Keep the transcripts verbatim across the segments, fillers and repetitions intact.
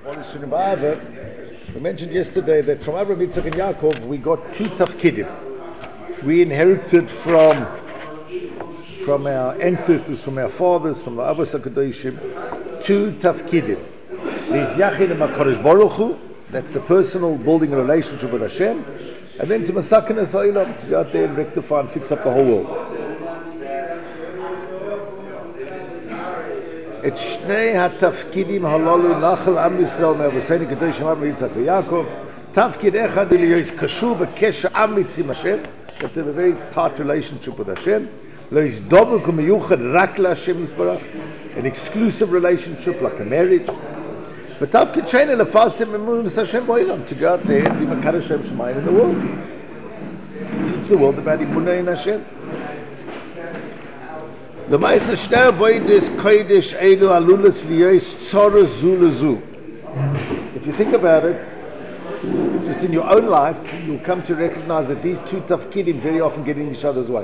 We mentioned yesterday that from Abraham, Yitzchak, and Yaakov we got two tafkidim. We inherited from from our ancestors, from our fathers, from the Avos HaKadoshim, two tafkidim. There's Yachid and HaKadosh Baruch Hu, that's the personal building a relationship with Hashem, and then to Masakin Ha'olam, to go out there and rectify and fix up the whole world. את שני התפקידים הללו נחל עם ישראל מאבותינו הקדושים אברהם יצחק ויעקב. תפקיד אחד להיות קשור בקשר אמיץ עם השם, you have to have a very tight relationship with Hashem, לא יזדבק ומיוחד רק להשם יתברך, an exclusive relationship like a marriage. ותפקיד שני לפרסם אמונת השם בעולם, to go out there and be מקדש שם שמיים in the world, teach the world about אמונה in Hashem. The Ma'aser Shnei Avodas Kodesh Elu Alulas Liyos Tzara Zu Lezu. If you think about it, just in your own life, you'll come to recognize that these two tafkidim very often get in each other's way.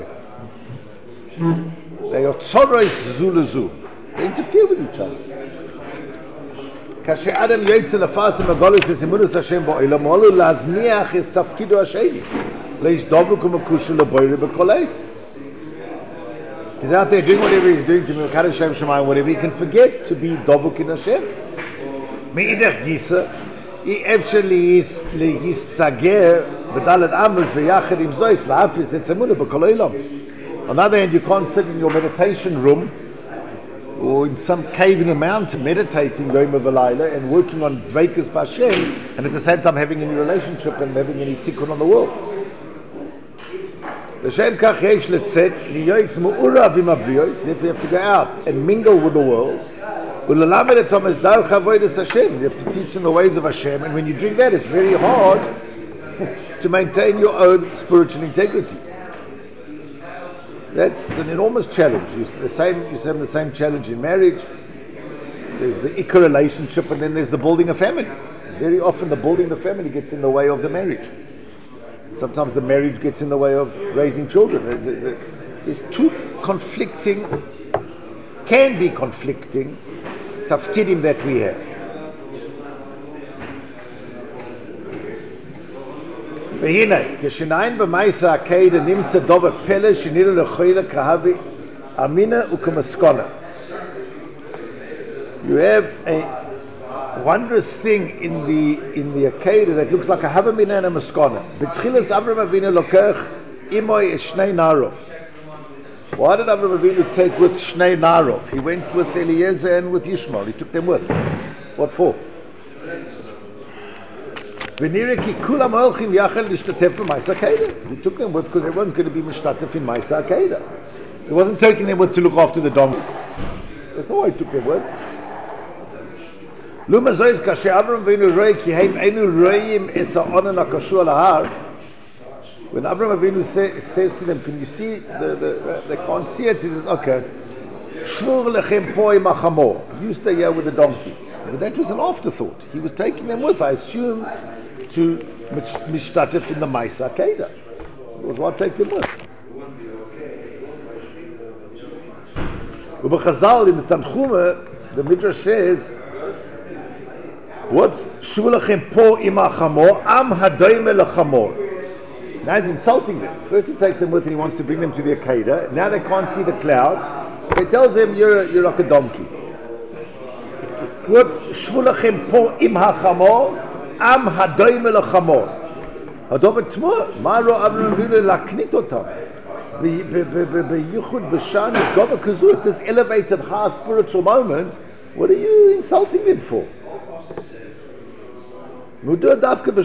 They are Tzaros Zu Lezu. They interfere with each other. Kasher Adam Yotze Lefasem Agolos Es Emunas Hashem Ba'olam Olu Lazniach Es Tafkido Hasheni Leish Dovuk U'Makusha L'Boire B'Kol Eis. He's out there doing whatever he's doing to me, Hashem Shemayim, whatever he can forget to be Dovuk in Hashem. Me'idach Gisa, I efshar lihistager b'dalet amos v'yachad im zois la'afis etzemuna b'kol olam. On the other hand, you can't sit in your meditation room or in some cave in a mountain meditating Yom V'Layla and working on Dveikus B'Hashem and at the same time having any relationship and having any tikkun on the world. L'shem kach yesh letzet liyois mu'urav im abriyos. Therefore you have to go out and mingle with the world. U'lelamed etom es darach avodas Hashem. You have to teach them the ways of Hashem, and when you drink that, it's very hard to maintain your own spiritual integrity. That's an enormous challenge. You the same. You have the same challenge in marriage. There's the ikka relationship, and then there's the building a family. Very often, the building the family gets in the way of the marriage. Sometimes the marriage gets in the way of raising children. There's two conflicting, can be conflicting, tafkidim that we have. והנה, כשניים במעשה הקהילה נמצא דובר פלא שנראה לכאורה כהווה אמינה וכמסקונה. You have a wondrous thing in the in the Akedah that looks like a Havamina and a Maskana. B'tchilas Avraham Avinu lokech imoy es shnei narov. Why did Avraham Avinu take with shnei narov? He went with Eliezer and with Yishmael. He took them with. What for? V'nireh ki kulam holchim yachal lishtatef b'Maaseh Akedah. He took them with because everyone's going to be mishtatef in Maaseh Akedah. He wasn't taking them with to look after the donkey. That's not why he took them with. Luma zois kasher Avraham Avinu roi ki heim einu roim es ha'onan ha'kashur lahar. When Avraham Avinu say, says to them, can you see, the, the, they can't see it, he says, okay, shvur lechem po im ha'chamor. You stay here with the donkey. But that was an afterthought. He was taking them with, I assume, to mishtatef in the Maaseh Akedah. It was what take them with. Ubechazal in the Tanchuma, the Midrash says, what's shvulachem po im ha'chamor am hadoime lechamor? Now he's insulting them. First he takes them with and he wants to bring them to the Akedah. Now they can't see the cloud. He tells them you're you're like a donkey. What's shvulachem po im ha'chamor am hadoime lechamor? Hadovet tmor ma'ro Avraham Avinu laknit otam b'yichud b'shan is gova kazu at this elevated high spiritual moment. What are you insulting them for? Now suddenly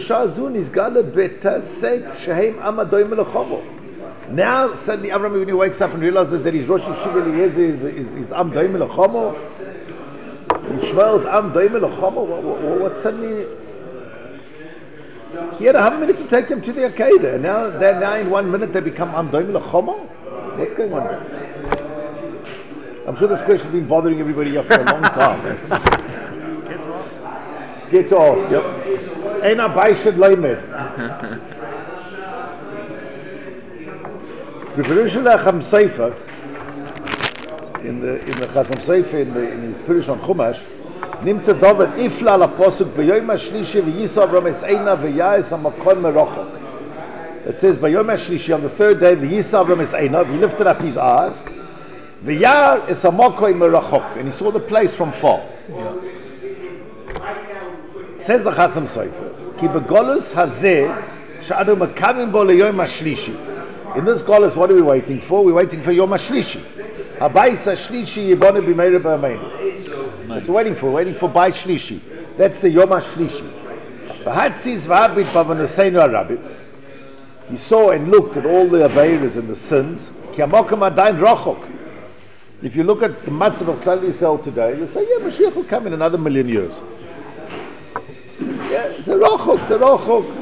Avraham Avinu wakes up and realizes that his Rosh Yeshiva Eliezer is, is, is Am Doime L'Chomo. Yishmael's Am Doime L'Chomo. What, what suddenly? He had a half a minute to take them to the Akedah, and now, they're now in one minute they become Am Doime L'Chomo. What's going on there? I'm sure this question has been bothering everybody here for a long time. Scared to ask, yep. Eina Baishad Leimed. The Perushal Chacham Sefer, in the in the Chasam Sefer, in the in his Perush on Chumash, nimmt sie David Ifla la Posuk b'yom hashlishi v'yisa Avram es eina v'yais ha'makon merachok. It says b'yom hashlishi, on the third day, v'yisa Avram es eina, he lifted up his eyes, v'yar es ha'makon merachok, and he saw the place from far. Yeah. Says the Chasam Sofer, ki begolus hazeh she'anu makavim bo leyom hashlishi. In this golus, what are we waiting for? We're waiting for Yom HaShlishi. Habayis HaShlishi Yibone B'meira B'ameinu. That's what we're waiting for. We're waiting for Bay Shlishi. That's the Yom HaShlishi. V'hatzis v'habit b'vanuseinu harabim. He saw and looked at all the aveiros and the sins. Ki hamokum adayin rachok. If you look at the matzav of Klal Yisrael today, you say, yeah, Mashiach will come in another million years. Yeah, it's a rachok, it's a rachok.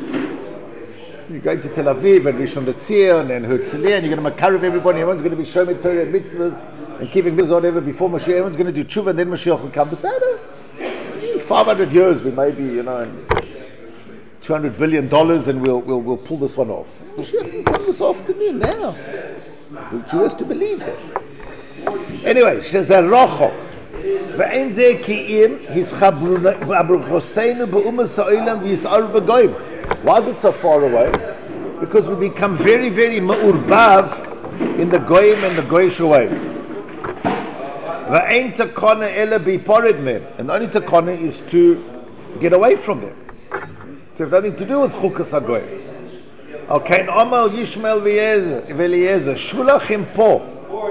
You're going to Tel Aviv and Rishon LeZion and Herzliya, and you're going to makariv everybody. Everyone's going to be showing Torah and mitzvahs and keeping mitzvahs whatever before Mashiach. Everyone's going to do tshuva, and then Mashiach will come. Beside five hundred years, we may be, you know, two hundred billion dollars, and we'll we'll we'll pull this one off. Mashiach can come this afternoon now. The Jew has to believe that. Anyway, she says that rochok. Ve'en zeh ki'im his chabruchoseinu be'umas ha'olam v'yis'ar b'goyim. Why is it so far away? Because we become very, very ma'urbav in the goyim and the goyish ways. Ve'en takana ela bi'pored mem. And the only takana is to get away from them. To have nothing to do with chukas ha'goyim. Al kain omal Yishmael v'Eliezer shulachim po.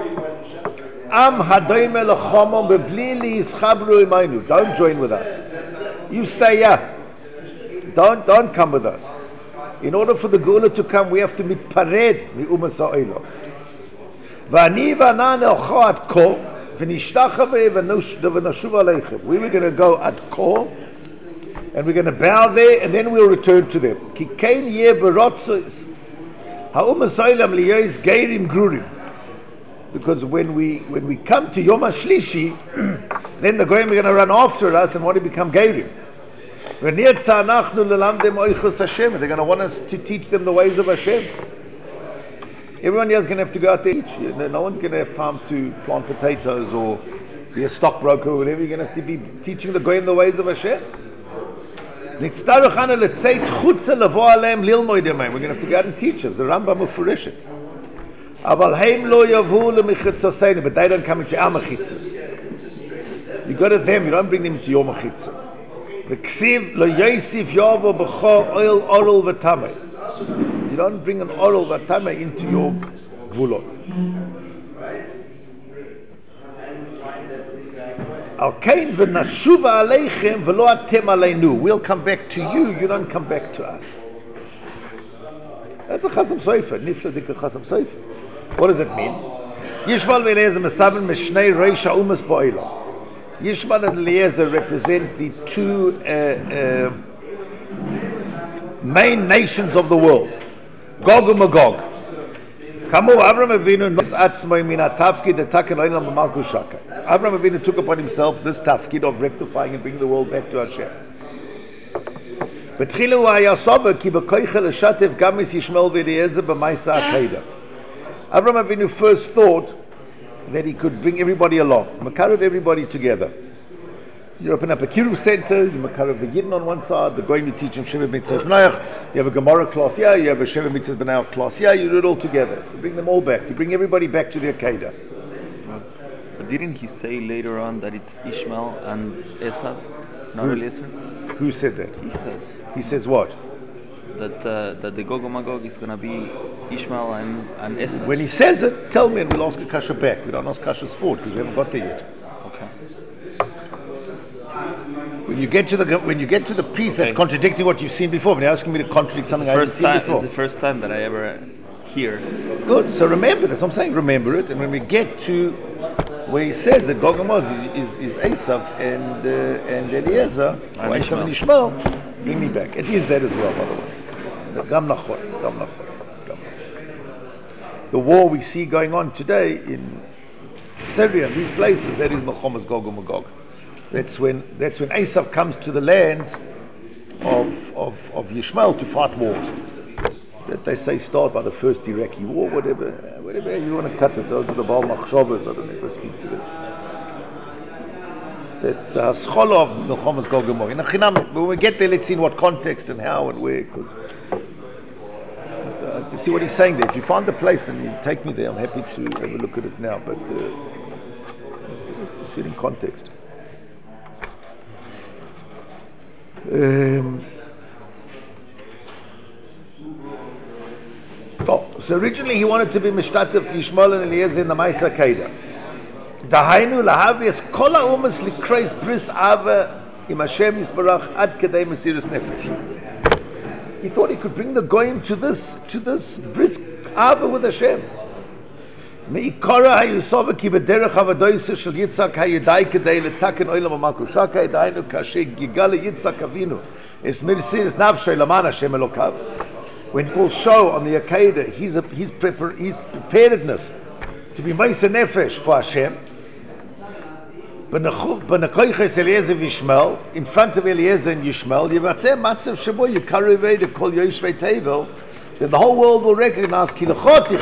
Am hadoim elachomon bebli li yischabru imaynu. Don't join with us. You stay here. Don't, don't come with us. In order for the Geula to come, we have to meet pared mi umas ha'olam. V'ani v'anan elcho ad ko, v'nishtachave v'nashuv aleichem. We were going to go at ko, and we're going to bow there, and then we'll return to them. Ki kein yeh berotzos ha'umas ha'olam liyois geirim grurim. Because when we when we come to Yom HaShlishi, then the goyim are going to run after us and want to become geirim. They're going to want us to teach them the ways of Hashem. Everyone here is going to have to go out there and teach. No one's going to have time to plant potatoes or be a stockbroker or whatever. You're going to have to be teaching the goyim the ways of Hashem. We're going to have to go out and teach them. The Rambam Mefureshet. But they don't come into our mechitzas. You go to them, you don't bring them into your mechitzah. You don't bring an oral v'tamei into your gvulot. We'll come back to you, you don't come back to us. That's a Chasam Sofer, Nifla Dika Chasam Sofer. What does it mean? Yishmael v'Eliezer mesaben meshnei reish ha'umas ba'olam. Yishmael and Eliezer represent the two uh, uh, main nations of the world, Gog and Magog. Kamu Avram Avinu nos atzmoi min hatafkid etaken olam b'malchus shakai. Avram Avinu took upon himself this tafkid of rectifying and bringing the world back to Hashem. Betchilu hayasover ki b'koicha l'shatev gam es Yishmael v'Eliezer b'maisa ha'kedah. Avram Avinu first thought that he could bring everybody along, makarav everybody together. You open up a kiruv center, you makarav the Yidden on one side, the goyim you teach them Sheva Mitzvahs B'nayach, you have a Gemara class, yeah, you have a Sheva Mitzvahs B'nayach class, yeah, you do it all together. You bring them all back, you bring everybody back to their Kedah. But didn't he say later on that it's Ishmael and Esav, not Eliezer? Who said that? He says. He says what? That uh, that the Gog and Magog is going to be Ishmael and, and Esav. When he says it, tell me and we'll ask a kasha back. We don't ask kashas forward because we haven't got there yet. Okay. When you get to the when you get to the piece okay. that's contradicting what you've seen before, when you're asking me to contradict something I haven't seen time, before. It's the first time that I ever hear. Good. So remember that's what I'm saying. Remember it, and when we get to where he says that Gog and Magog is, is, is Esav and uh, and Eliezer, or Esav and Ishmael, bring me back. It is that as well, by the way. The war we see going on today in Syria and these places, that is Milchomas Gog and Magog. That's when that's when Esav comes to the lands of of of Yishmael to fight wars. That they say start by the first Iraqi war, whatever, whatever you want to cut it. Those are the Baal Machshavas. I don't ever speak to them. That's the Haskola of Milchomas Gog and Magog. When we get there, let's see in what context and how and where, because uh, to see what he's saying there. If you find the place and you take me there, I'm happy to have a look at it now, but uh, to, to see it in context. Um, oh, so originally he wanted to be Mishtatef Yishmael and Eliezer in the Maisa Kedah. Dahainu lahavias kol ha'umas likreis bris ava im Hashem Yisbarach ad kedei Mesiras Nefesh. He thought he could bring the goyim to this to this bris ava with Hashem. Meikara hayusova ki bederech havadoyse shel Yitzhak hayedai kedei letaken olam ha'makushaka dahainu kashe gigal Yitzhak Avinu es Mesiras Nafshay laman Hashem Elokav. When he will show on the Akedah his his prepar his preparedness to be Meisa Nefesh for Hashem. In front of Eliezer and Yishmael, then the whole world will recognize that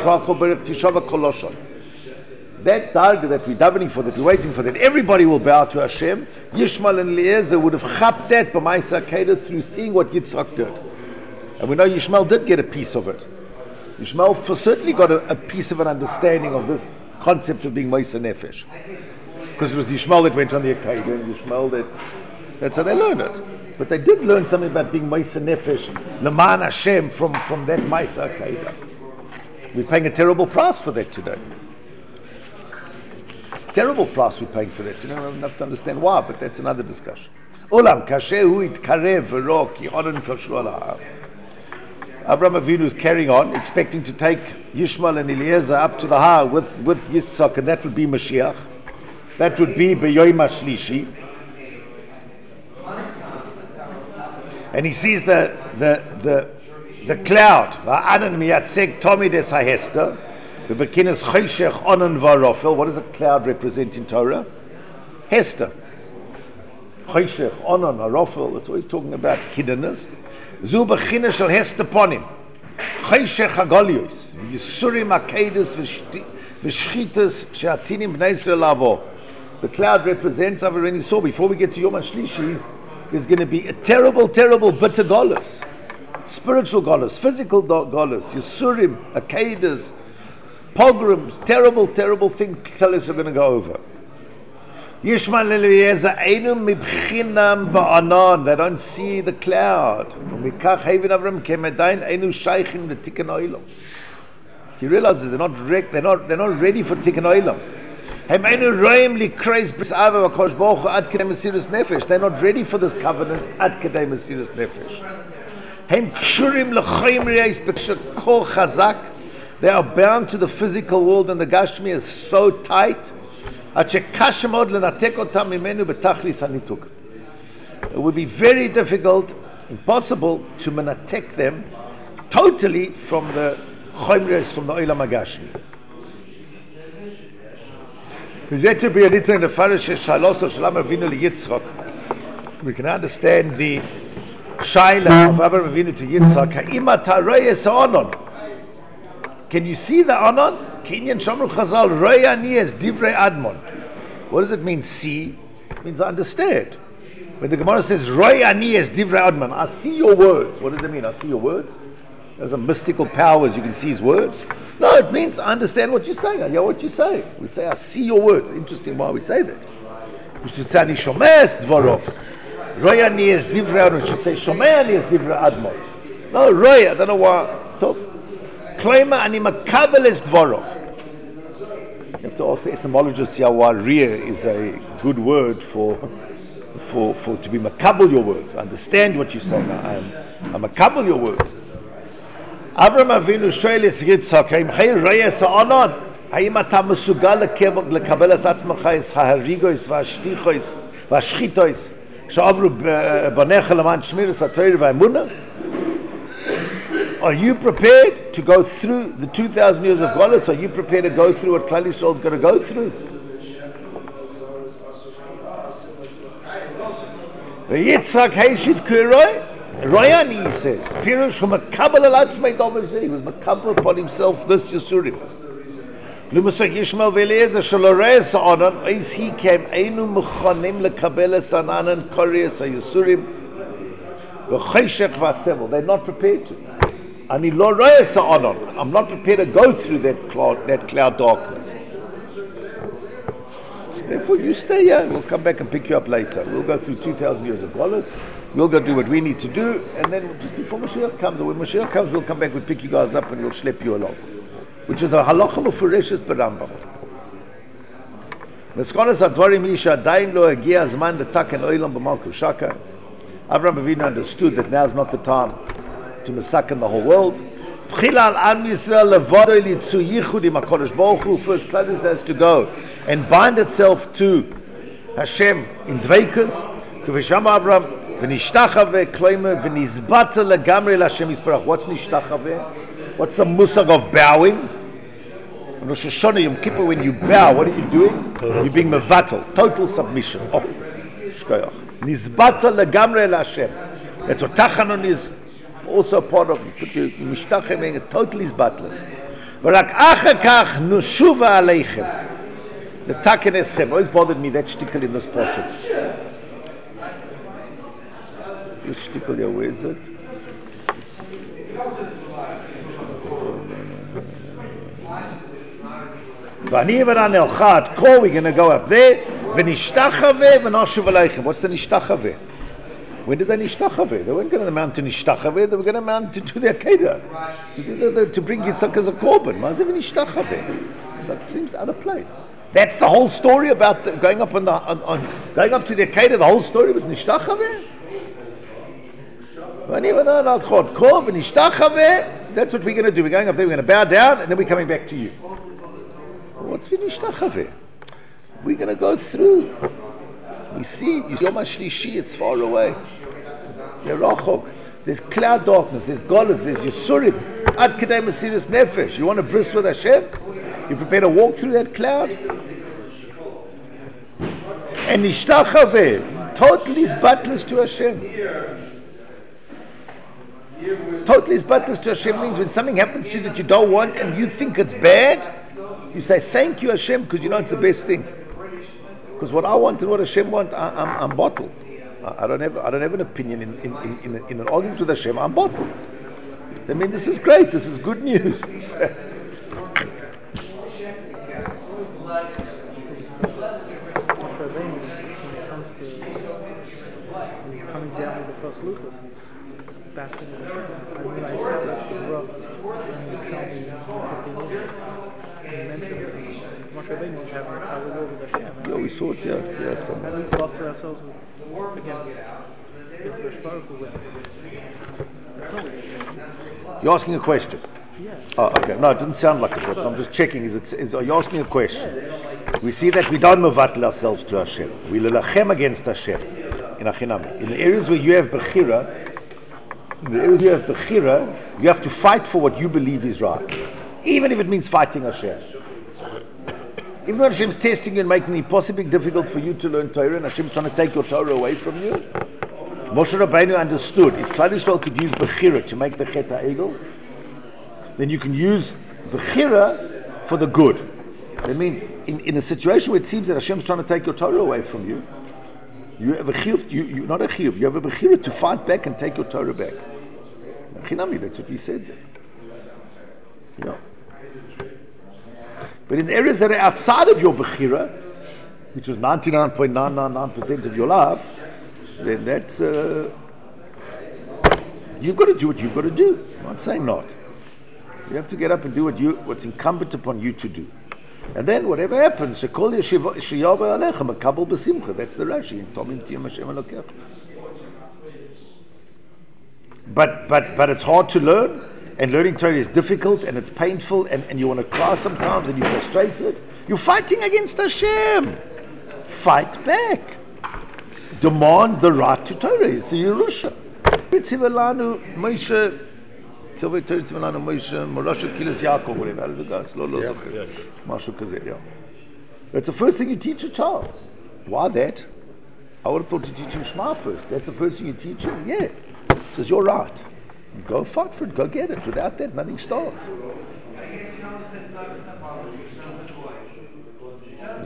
darga that we're davening for, that we're waiting for, that everybody will bow to Hashem. Yishmael and Eliezer would have chapped that by Maisa Kedah through seeing what Yitzhak did. And we know Yishmael did get a piece of it. Yishmael for certainly got a, a piece of an understanding of this concept of being Meisa Nefesh. Because it was Yishmael that went on the Akedah, and Yishmael that, that's how they learned it. But they did learn something about being Meisa Nefesh, Leman Hashem, from, from that Meisa Akedah. We're paying a terrible price for that today. Terrible price we're paying for that. You don't have enough to understand why, but that's another discussion. Olam kashehu itkarev v'ro ki onan kashru ala'am. Abraham Avinu is carrying on, expecting to take Yishmael and Eliezer up to the Har with, with Yitzhak, and that would be Mashiach. That would be B'yoyim HaShlishi. And he sees the the the, the cloud. Va'anan miyatzeg tomid es ha'hester. V'bekinas choshech onan v'arofel. What does a cloud represent in Torah? Hester. Choshech, onan, arofel. It's always talking about hiddenness. Zu b'china shel hester ponim. Choshech hagolios. V'yisurim ha'kedus v'shchitas she'atinim b'nei Yisrael lavo. The cloud represents, I've already saw, before we get to Yom HaShlishi, there's going to be a terrible, terrible bitter golus. Spiritual golus, physical golus, Yisurim, Akedas, pogroms, terrible, terrible things tell us are going to go over. Yishmael and Eliezer, einu mibchinam ba'anan, they don't see the cloud. Mikach hevin Avram kemedain, einu shaykhin l'tikkun olam. He realizes they're not, rec- they're not, they're not ready for tikkun olam. They're not ready for this covenant at Kedei Mesiras Nefesh. They are bound to the physical world, and the Gashmi is so tight. It would be very difficult, impossible, to menatek them totally from the Chomriyos, from the Olam HaGashmi. We can understand the Shaila of Abraham Avinu to Yitzhak. Can you see the Anon? What does it mean, see? It means understand. When the Gemara says, Roy ani es divrei admon, I see your words. What does it mean? I see your words? There's a mystical powers, you can see his words. No, it means I understand what you're saying. I hear what you say. We say, I see your words. Interesting why we say that. We should say, Ani shomeh es dvorov. Roy ani es divrei admon. We should say, shomeh ani es divrei admon. No, Roy, I don't know why. Tov. Klema ani makabel es dvorov. You have to ask the etymologist here why Riyah is a good word for, for, for to be makabel your words. I understand what you're saying. I am, I'm makabel your words. Avram Avinu shoel es Yitzhak, haim chay reyes ha'anon, haim ata mesugal lekabel es atzmacha es ha'harigos v'ashtichos v'ashchitos she'avru banecha leman shmiras ha'torah v'emunah. Are you prepared to go through the two thousand years of Golus? Are you prepared to go through what Klal Yisrael is going to go through? Yitzhak heishit kiroi. Royani, he says, Pirush who makabel alatzmei dovazi, he was makabel upon himself this Yisurim. Lumusach Yishmael ve'Eliezer shelo reis ha'onon, ois he came einu mechonim lekabel es ha'nanan koreas ha'yisurim v'choshech v'asevel. They're not prepared to. Ani lo reis ha'onon. I'm not prepared to go through that cloud, that cloud darkness. Therefore, you stay here. We'll come back and pick you up later. We'll go through two thousand years of Golos. We'll go do what we need to do, and then just before Mashiach comes, or when Mashiach comes, we'll come back. We'll pick you guys up, and we'll schlep you along. Which is a halacha mufureshes berambam. Meskonas advarim isha dain lo hagia zman letaken oilam b'malchus shaka. Avraham Avinu understood that now's not the time to massacre the whole world. Tchila al am Yisrael levado litzu yichud im HaKadosh Baruch Hu. First, Klal has to go and bind itself to Hashem in dveikus. K'visham Avraham v'nishtachave kloime v'nizbata legamri l'Hashem Yisparach. What's nishtachave? What's the musag of bowing? On Rosh Hashanah, Yom Kippur, when you bow, what are you doing? You're being mevatel, total submission. Oh, shkoyach. Nizbata legamre l'Hashem. That's what Tachanon is also part of. You put your mishtachem in a totally zbatless. V'rak achakach nushuva aleichem. The taken eschem. Always bothered me that shtickle in this portion. This shtickle here, where is it? We're going to go up there. What's the nishtachave? When did they nishtachave? They weren't going to the mountain nishtachave. They were going to mount to do the Akedah, to do the, the, to bring Yitzhak as a korban. That seems out of place. That's the whole story about the, going up on the on, on going up to the Akedah. The whole story was nishtachave. That's what we're going to do. We're going up there. We're going to bow down, and then we're coming back to you. What's v'nishtachave? We're going to go through. We see Yom HaShlishi, it's far away. There's cloud darkness, there's Golos, there's Yisurim. Ad Kedei Mesiras Nefesh. You want to bris with Hashem? You prepare to walk through that cloud? And nishtachave, totally zbatless to Hashem. Totally zbatless to Hashem means when something happens to you that you don't want and you think it's bad, you say thank you Hashem because you know it's the best thing. Because what I want and what Hashem wants, I, I'm, I'm bottled. I, I don't have I don't have an opinion in in, in, in, in an argument with Hashem. I'm bottled. I mean, this is great. This is good news. Coming down with the first Lucas, fasting and I realized that the rough and you showed me fifteen years ago. You mentioned Moshe Rabbeinu was having a tavuk with Hashem. Yeah, we saw it, yes, yes. How do we go up to ourselves with, against, against the Shvarku with? You're asking a question? Yeah. Oh, okay. No, it didn't sound like it. So I'm just checking. Is it? Is, are you asking a question? We see that we don't mevatel ourselves to Hashem. We lelachem against Hashem. In Achinami. In the areas where you have Bechira, in the areas where you have Bechira, you have to fight for what you believe is right. Even if it means fighting Hashem. Even when Hashem's testing you and making it possibly difficult for you to learn Torah, and Hashem's trying to take your Torah away from you, Moshe Rabbeinu understood if Klal Yisrael could use Bechira to make the Chet HaEgel, then you can use Bechira for the good. That means in, in a situation where it seems that Hashem's trying to take your Torah away from you, you have a chiyuv, you, you, not a chiyuv, you have a Bechira to fight back and take your Torah back. Chinami, that's what we said there. Yeah. But in the areas that are outside of your Bechira, which is ninety-nine point nine nine nine percent of your life, then that's, uh, you've got to do what you've got to do. I'm not saying not. You have to get up and do what you, what's incumbent upon you to do. And then whatever happens, Shekol Yeshiyava Alecha Makabel B'Simcha. That's the Rashi in Tomim Tiyam Hashem Elokecha. But but but it's hard to learn, and learning Torah is difficult, and it's painful, and, and you want to cry sometimes, and you're frustrated. You're fighting against Hashem. Fight back. Demand the right to Torah. It's a Yerusha. Tzivellanu Moshe. Tzivellanu Moshe. Morasha Kilas Yaakov. Whatever. How does it go? Slow, slow. Mashu Kazeh. Yeah. That's the first thing you teach a child. Why that? I would have thought to teach him Shema first. That's the first thing you teach him. Yeah. Says you're right. Go fight for it. Go get it. Without that, nothing starts.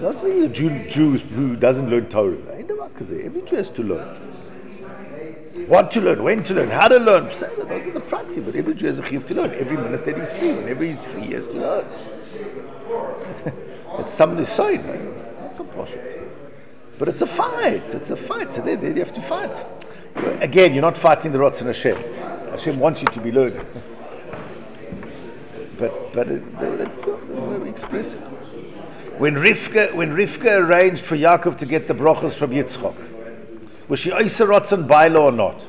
Those are the Jew, Jews who doesn't learn Torah. Every Jew has to learn. What to learn, when to learn, how to learn. Those are the prati, but every Jew has a chiyuv to learn. Every minute that he's free, whenever he's free, he has to learn. It's something to say. It's not so posh. But it's a fight. It's a fight. So there, there you have to fight. Again, you're not fighting the Ratzon Hashem. Hashem wants you to be learning. But but it, that's, that's where we express it. When Rivka, when Rivka arranged for Yaakov to get the brachos from Yitzchak, was she Oisa Ratzon Baila or not?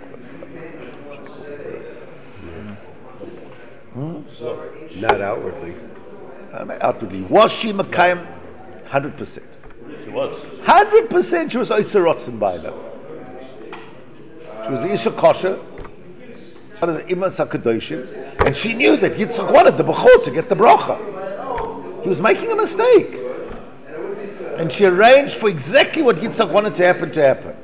Hmm? Not outwardly. Um, outwardly. Was she Makayim? one hundred percent. She was. one hundred percent she was Oisa Ratzon Baila. She was the Isha Kosher, one of the Imas HaKadoshim, and she knew that Yitzchak wanted the Bechor to get the bracha. He was making a mistake. And she arranged for exactly what Yitzchak wanted to happen to happen.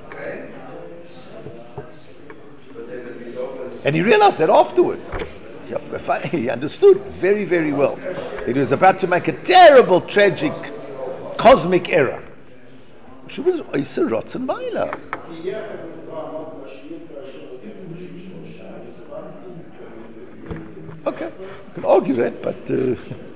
And he realized that afterwards. He understood very, very well. He was about to make a terrible, tragic, cosmic error. She was Oisa Ratzon Baila. Okay, you can argue that, but uh,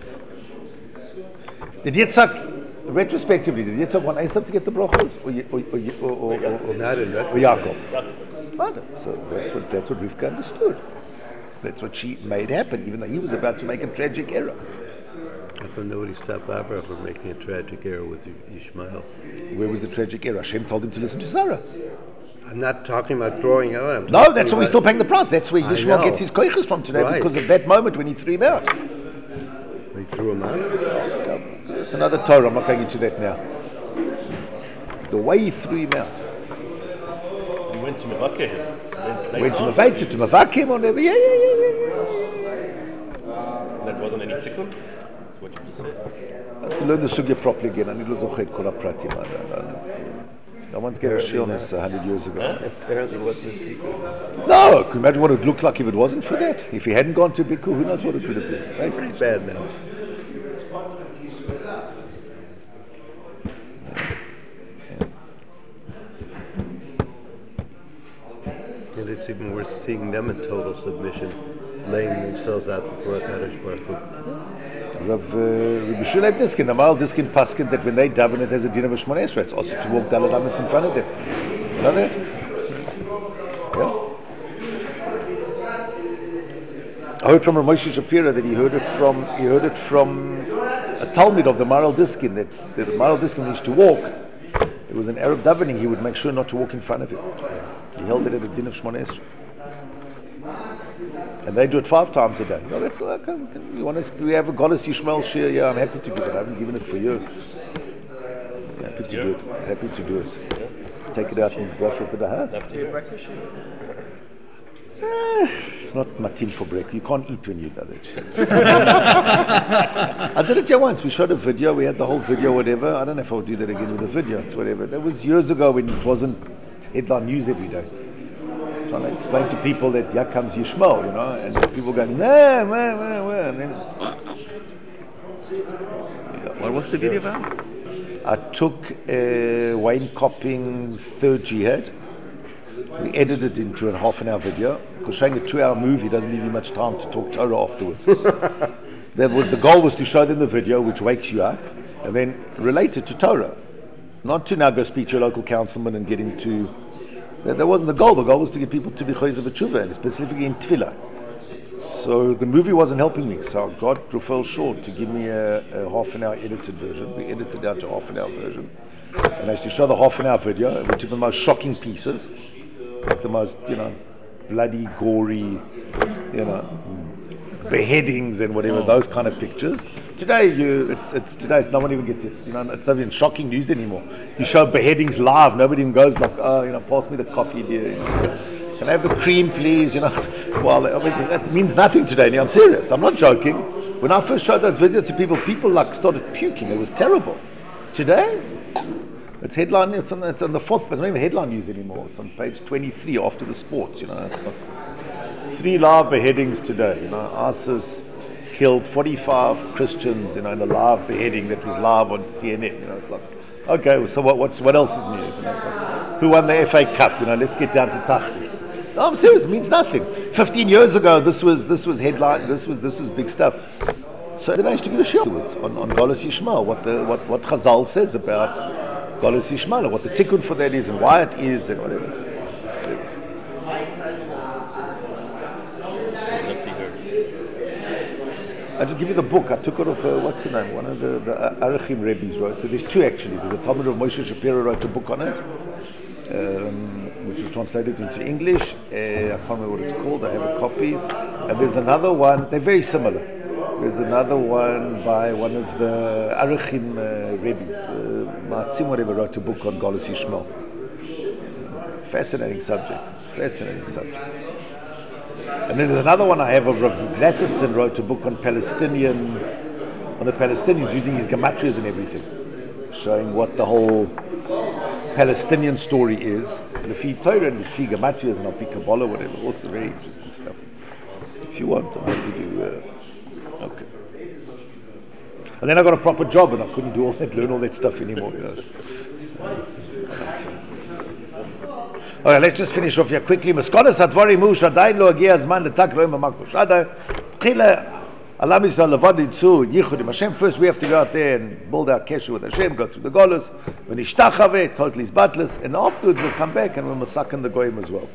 did Yitzchak, retrospectively, did Yitzchak want Esav to get the brachos, or or or, or, or, or, Not in or Yaakov? Yaakov. So that's what that's what Rivka understood. That's what she made happen, even though he was about to make a tragic error. I thought nobody stopped Abraham from making a tragic error with Ishmael. Where was the tragic error? Hashem told him to listen to Sarah. I'm not talking about throwing out. I'm No, that's about why we're still paying the price. That's where I Yishmael know. gets his koiches from today, Right. because of that moment when he threw him out. When he threw him out. It's another Torah. I'm not going into that now. The way he threw him out. He went to Mevakeh. Went to Mavaita, to Mavakim, or never. Yeah, yeah, yeah, yeah, yeah. That wasn't any tikkun. That's what you just said. I have to learn the sugya properly again. I need to look at Kol HaPratim. I don't- I don't- No one's gave a shit on this a hundred years ago. Apparently wasn't a tikkun. No, can you imagine what it would look like if it wasn't for that? If he hadn't gone to Bikku, who knows what it would have been? It's pretty bad now. And it's even worse seeing them in total submission, laying themselves out before HaKadosh Baruch Hu. Rav uh, Rabbi Shulem Diskin, the Maral Diskin Paskin, that when they daven it, there's a din of a Shmoneh Esrei. It's also to walk Daled Amos in front of them. You know that? Yeah. I heard from Ramoshe Shapira that he heard it from he heard it from a Talmud of the Maral Diskin, that the Maral Diskin used to walk. It was an Arab davening. He would make sure not to walk in front of him. He held it at a din of Shmoneh Esrei. And they do it five times a day. No, that's like, um, you want to, we have a Goddess Yishmael Shir. Yeah, I'm happy to give it. I haven't given it for years. Yeah, happy to do it. Happy to do it. Take it out and brush off the daha. Love to hear. Eh, it's not matin for break. You can't eat when you know that shit. I did it here once. We shot a video. We had the whole video, whatever. I don't know if I'll do that again with the video. It's whatever. That was years ago when it wasn't headline news every day. Trying to explain to people that here comes Yishmael, you know, and people going, nah, nah, nah, nah, and then. What was the video about? I took uh, Wayne Copping's third jihad. We edited it into a half an hour video, because showing a two hour movie doesn't leave you much time to talk Torah afterwards. That was, the goal was to show them the video, which wakes you up, and then relate it to Torah. Not to now go speak to your local councilman and get into. That, that wasn't the goal. The goal was to get people to be Chayzer B'Tshuva, and specifically in Tefillah. So the movie wasn't helping me, so I got Rufel Short to give me a, a half an hour edited version. We edited out to half an hour version. And I used to show the half an hour video, and we took the most shocking pieces, like the most, you know, bloody, gory, you know, beheadings and whatever, oh. Those kind of pictures. Today, you, it's, it's today, no one even gets this, you know, it's not even shocking news anymore. You show beheadings live, nobody even goes like, oh, you know, pass me the coffee, dear. You know. Can I have the cream, please? You know, well, I mean, that means nothing today. I'm serious. I'm not joking. When I first showed those videos to people, people like started puking. It was terrible. Today, it's headline. It's on the, it's on the fourth, but it's not even headline news anymore. It's on page twenty-three after the sports. You know, it's like three live beheadings today. You know, ISIS, killed forty-five Christians, you know, in a live beheading that was live on C N N. You know, it's like, okay, so what? What's what else is news? You know, who won the F A Cup? You know, let's get down to Tachlis. No, I'm serious. It means nothing. Fifteen years ago, this was this was headline. This was this was big stuff. So then I used to give a shit afterwards on on Golus Yishmael, what the what what Chazal says about Golus Yishmael, what the tikkun for that is, and why it is, and whatever. Left here. I just give you the book. I took it off. Uh, what's the name? One of the the Arachim Rebbe's wrote. So there's two actually. There's a Talmud of Moshe Shapiro wrote a book on it. Um, which was translated into English. Uh, I can't remember what it's called. I have a copy. And there's another one. They're very similar. There's another one by one of the Arachim uh, Rebbe's. Uh, Ma'atzim whatever wrote a book on Golus Yishmael. Fascinating subject. Fascinating subject. And then there's another one I have of Rav Glasserson wrote a book on Palestinian, on the Palestinians using his gematrias and everything, showing what the whole Palestinian story is, Lefi Torah and Lefi Gematrias and Lefi Kabbalah, whatever. Also very interesting stuff. If you want, I'm happy to. Uh, okay. And then I got a proper job, and I couldn't do all that, learn all that stuff anymore. You know. Okay, let's just finish off here quickly. Maskonas Advari Mu Shadayin Lo Agia Zman Letak Roim Amakos Shadai. Tchila Alam Yisrael Levad Yitzu Yichud Im Hashem. First, we have to go out there and build our kesher with Hashem, go through the Golus, when Ishtachave, totally batless, and afterwards we'll come back and we'll masakan the Goyim as well.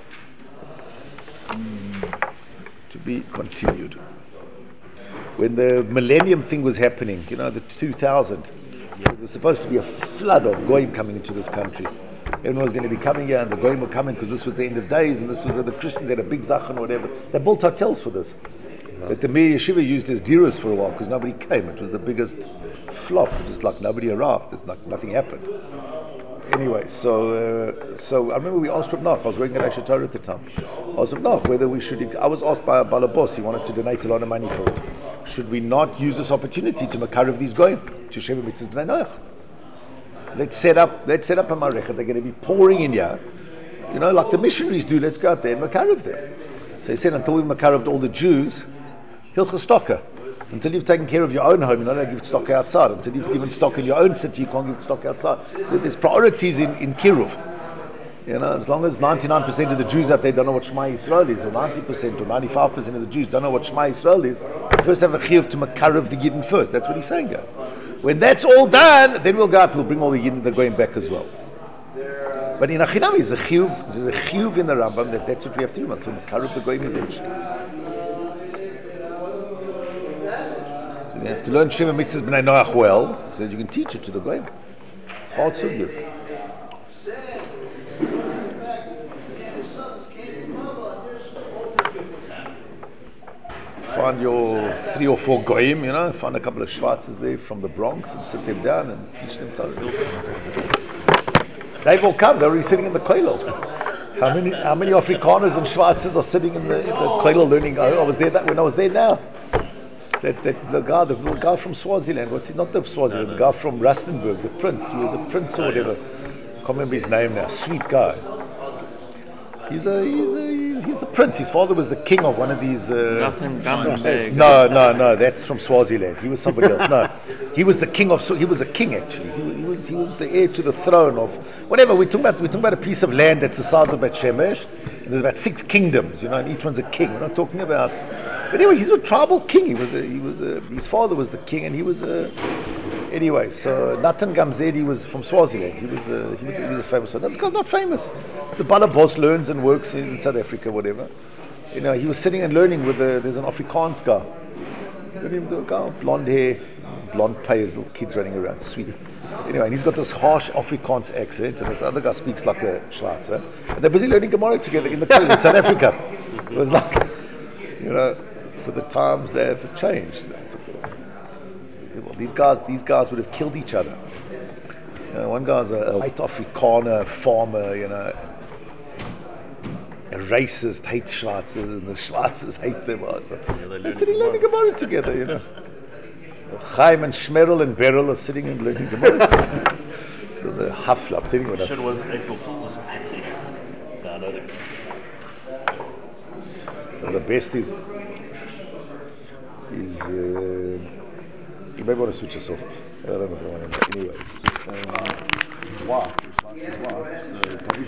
To be continued. When the millennium thing was happening, you know, the two thousand, it was supposed to be a flood of Goyim coming into this country. Everyone was going to be coming here, and the Goyim were coming because this was the end of days, and this was uh, the Christians had a big zachan or whatever. They built hotels for this. That the Meir Yeshiva used as diras for a while because nobody came. It was the biggest flop. It was like nobody arrived. There's like nothing happened. Anyway, so uh, so I remember we asked Rav Nach. I was working at Aisha Torah at the time. I asked Rav Nach whether we should. I was asked by a balabos. He wanted to donate a lot of money for it. Should we not use this opportunity to makarev these goyim to Sheva Mitzvahs Bnei Noach? Let's set up. Let's set up a marechet. They're going to be pouring in here. You know, like the missionaries do. Let's go out there and makarev them. So he said, until we makareved all the Jews, hilchos stocker. Until you've taken care of your own home, you're not going to give stock outside. Until you've given stock in your own city, you can't give stock outside. There's priorities in, in Kiruv. You know, as long as ninety-nine percent of the Jews out there don't know what Shema Yisrael is, or ninety percent or ninety-five percent of the Jews don't know what Shema Yisrael is, first have a chiyuv to makarev the Yidden first. That's what he's saying here. When that's all done, then we'll go up, we'll bring all the Yidden, they're going back as well. But in Achinami, there's a chiyuv, there's a chiyuv in the Rambam that that's what we have to do, until makarev the goyim eventually. You have to learn Sheva Mitzvahs B'nai Noach well, so that you can teach it to the goyim. It's hard to do. Find your three or four goyim, you know, find a couple of Schwarzes there from the Bronx and sit them down and teach them Torah. They've all come, they're already sitting in the kollel. How many how many Afrikaners and Schwarzes are sitting in the, in the kollel learning? I, I was there that when I was there now. That, that the guy, the little guy from Swaziland, what's he? Not the Swaziland, the guy from Rustenburg, the prince. He was a prince or whatever. I can't remember his name now. Sweet guy. He's a he's a he's the prince. His father was the king of one of these. Uh, no, no, no. That's from Swaziland. He was somebody else. No, he was the king of. He was a king actually. He, he was he was the heir to the throne of whatever. We talking about we talking about a piece of land that's the size of Bet Shemesh. And there's about six kingdoms, you know, and each one's a king. We're not talking about. But anyway, he's a tribal king. He was a, he was a, his father was the king, and he was a. Anyway, so Natan Gamzedi was from Swaziland. He was a, he was a, he was a famous one. That guy's not famous. The balabos learns and works in, in South Africa, whatever. You know, he was sitting and learning with a, there's an Afrikaans guy. You know him, the guy, blonde hair, blonde payers, little kids running around, sweet. Anyway, and he's got this harsh Afrikaans accent, and this other guy speaks like a Schwarzer. And they're busy learning Gemara together in the pool in South Africa. It was like, you know, for the times they have changed. Well, these guys, these guys would have killed each other. You know, one guy's a, a white Afrikaner farmer, you know, a racist, hates Schwarzes, and the Schwarzes hate them. So yeah, they're sitting learning Gemara together, you know. Chaim and Shmerel and Beryl are sitting and learning Gemara together. So it was a hafla. I'm telling you what Sure was April Fool's. No, no, so the best is is uh, you may want to switch us off. I don't know if I want to. Anyways, uh, wife, his wife's wife, so